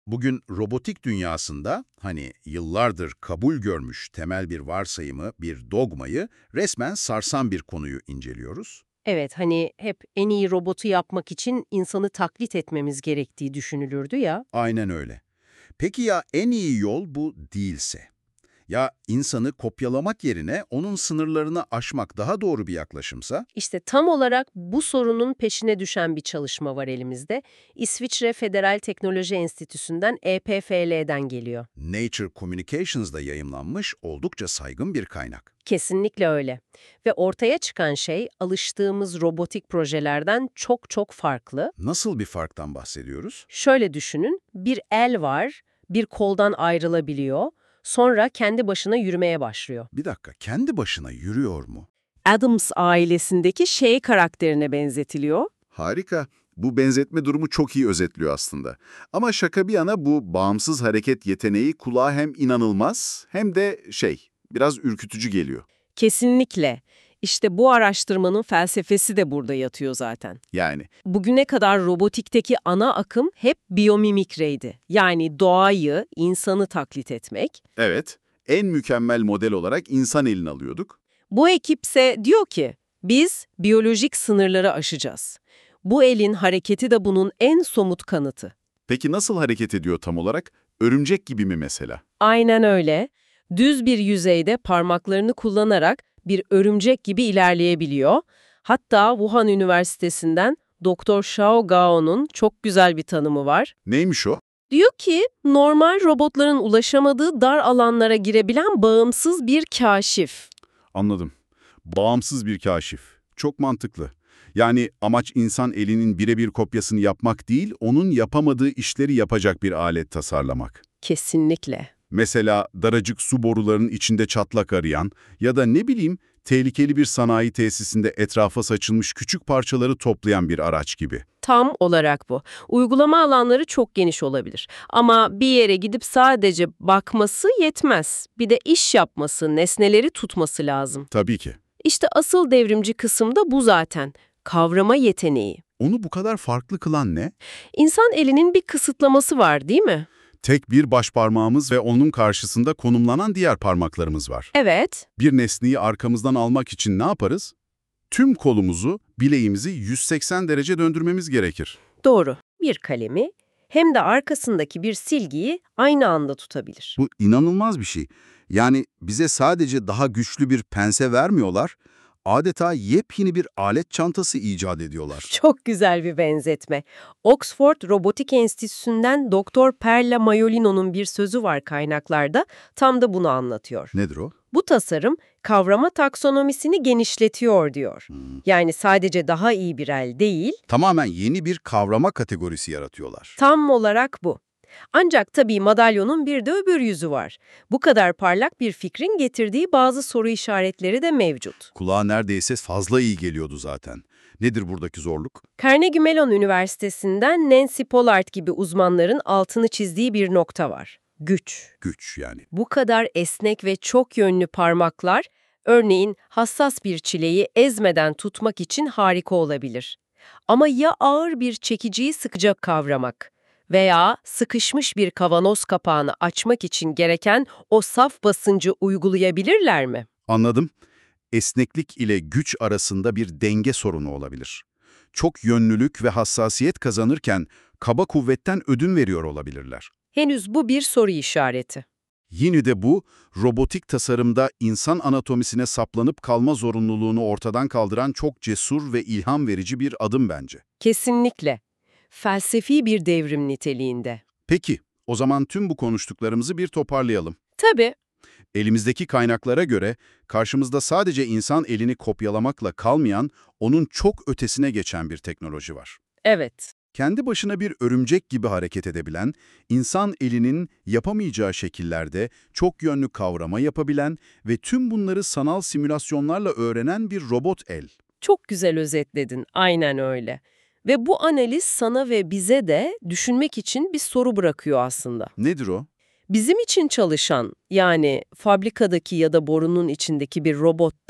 Bugün robotik dünyasında hani yıllardır kabul görmüş temel bir varsayımı, bir dogmayı resmen sarsan bir konuyu inceliyoruz. Evet, hani hep en iyi robotu yapmak için insanı taklit etmemiz gerektiği düşünülürdü ya. Aynen öyle. Peki ya en iyi yol bu değilse? Ya insanı kopyalamak yerine onun sınırlarını aşmak daha doğru bir yaklaşımsa? İşte tam olarak bu sorunun peşine düşen bir çalışma var elimizde. İsviçre Federal Teknoloji Enstitüsü'nden EPFL'den geliyor. Nature Communications'da yayımlanmış oldukça saygın bir kaynak. Kesinlikle öyle. Ve ortaya çıkan şey alıştığımız robotik projelerden çok çok farklı. Nasıl bir farktan bahsediyoruz? Şöyle düşünün, bir el var, bir koldan ayrılabiliyor, sonra kendi başına yürümeye başlıyor. Bir dakika, kendi başına yürüyor mu? Addams ailesindeki şey karakterine benzetiliyor. Harika. Bu benzetme durumu çok iyi özetliyor aslında. Ama şaka bir yana bu bağımsız hareket yeteneği kulağa hem inanılmaz hem de biraz ürkütücü geliyor. Kesinlikle. İşte bu araştırmanın felsefesi de burada yatıyor zaten. Yani Bugüne kadar robotikteki ana akım hep biyomimikriydi. Yani doğayı, insanı taklit etmek. evet, en mükemmel model olarak insan elini alıyorduk. Bu ekipse diyor ki, biz biyolojik sınırları aşacağız. Bu elin hareketi de bunun en somut kanıtı. Peki nasıl hareket ediyor tam olarak? Örümcek gibi mi mesela? Aynen öyle. Düz bir yüzeyde parmaklarını kullanarak bir örümcek gibi ilerleyebiliyor. Hatta Wuhan Üniversitesi'nden Doktor Shao Gao'nun çok güzel bir tanımı var. Neymiş o? Diyor ki, normal robotların ulaşamadığı dar alanlara girebilen bağımsız bir kaşif. Anladım. Bağımsız bir kaşif. Çok mantıklı. Yani amaç insan elinin birebir kopyasını yapmak değil, onun yapamadığı işleri yapacak bir alet tasarlamak. Kesinlikle. Mesela daracık su borularının içinde çatlak arayan ya da ne bileyim tehlikeli bir sanayi tesisinde etrafa saçılmış küçük parçaları toplayan bir araç gibi. Tam olarak bu. Uygulama alanları çok geniş olabilir. Ama bir yere gidip sadece bakması yetmez. Bir de iş yapması, nesneleri tutması lazım. Tabii ki. İşte asıl devrimci kısım da bu zaten. Kavrama yeteneği. Onu bu kadar farklı kılan ne? İnsan elinin bir kısıtlaması var, değil mi? Tek bir baş parmağımız ve onun karşısında konumlanan diğer parmaklarımız var. Evet. Bir nesneyi arkamızdan almak için ne yaparız? Tüm kolumuzu, bileğimizi 180 derece döndürmemiz gerekir. Doğru. Bir kalemi hem de arkasındaki bir silgiyi aynı anda tutabilir. Bu inanılmaz bir şey. Yani bize sadece daha güçlü bir pense vermiyorlar, adeta yepyeni bir alet çantası icat ediyorlar. Çok güzel bir benzetme. Oxford Robotik Enstitüsü'nden Doktor Perla Maiolino'nun bir sözü var kaynaklarda, tam da bunu anlatıyor. Nedir o? Bu tasarım kavrama taksonomisini genişletiyor diyor. Yani sadece daha iyi bir el değil, Tamamen yeni bir kavrama kategorisi yaratıyorlar. tam olarak bu. Ancak tabii madalyonun bir de öbür yüzü var. Bu kadar parlak bir fikrin getirdiği bazı soru işaretleri de mevcut. Kulağa neredeyse fazla iyi geliyordu zaten. Nedir buradaki zorluk? Carnegie Mellon Üniversitesi'nden Nancy Pollard gibi uzmanların altını çizdiği bir nokta var. Güç. Güç yani. Bu kadar esnek ve çok yönlü parmaklar, örneğin hassas bir çileyi ezmeden tutmak için harika olabilir. Ama ya ağır bir çekiciyi sıkıca kavramak veya sıkışmış bir kavanoz kapağını açmak için gereken o saf basıncı uygulayabilirler mi? Anladım. Esneklik ile güç arasında bir denge sorunu olabilir. Çok yönlülük ve hassasiyet kazanırken kaba kuvvetten ödün veriyor olabilirler. Henüz bu bir soru işareti. Yine de bu, robotik tasarımda insan anatomisine saplanıp kalma zorunluluğunu ortadan kaldıran çok cesur ve ilham verici bir adım bence. Kesinlikle. Felsefi bir devrim niteliğinde. Peki, o zaman tüm bu konuştuklarımızı bir toparlayalım. Tabii. Elimizdeki kaynaklara göre karşımızda sadece insan elini kopyalamakla kalmayan, onun çok ötesine geçen bir teknoloji var. Evet. Kendi başına bir örümcek gibi hareket edebilen, insan elinin yapamayacağı şekillerde çok yönlü kavrama yapabilen ve tüm bunları sanal simülasyonlarla öğrenen bir robot el. Çok güzel özetledin. Aynen öyle. Ve bu analiz sana ve bize de düşünmek için bir soru bırakıyor aslında. Nedir o? Bizim için çalışan, yani fabrikadaki ya da borunun içindeki bir robot da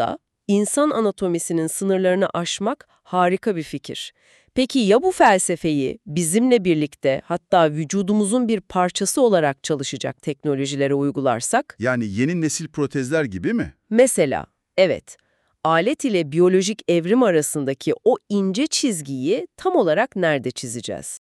İnsan anatomisinin sınırlarını aşmak harika bir fikir. Peki ya bu felsefeyi bizimle birlikte, hatta vücudumuzun bir parçası olarak çalışacak teknolojilere uygularsak? Yani yeni nesil protezler gibi mi? Mesela, evet, alet ile biyolojik evrim arasındaki o ince çizgiyi tam olarak nerede çizeceğiz?